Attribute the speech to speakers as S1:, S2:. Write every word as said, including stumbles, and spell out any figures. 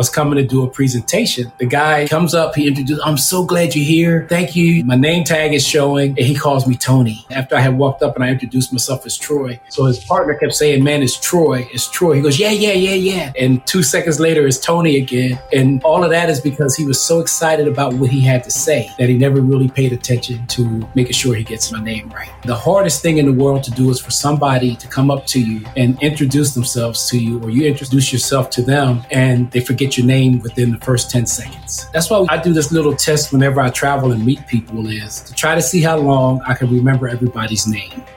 S1: was coming to do a presentation. The guy comes up, he introduced, I'm so glad you're here. Thank you. My name tag is showing, and he calls me Tony. After I had walked up and I introduced myself as Troy. So his partner kept saying, man, it's Troy, it's Troy. He goes, yeah, yeah, yeah, yeah. And two seconds later, it's Tony again. And all of that is because he was so excited about what he had to say that he never really paid attention to making sure he gets my name right. The hardest thing in the world to do is for somebody to come up to you and introduce themselves to you, or you introduce yourself to them and they forget your name within the first ten seconds. That's why I do this little test whenever I travel and meet people, is to try to see how long I can remember everybody's name.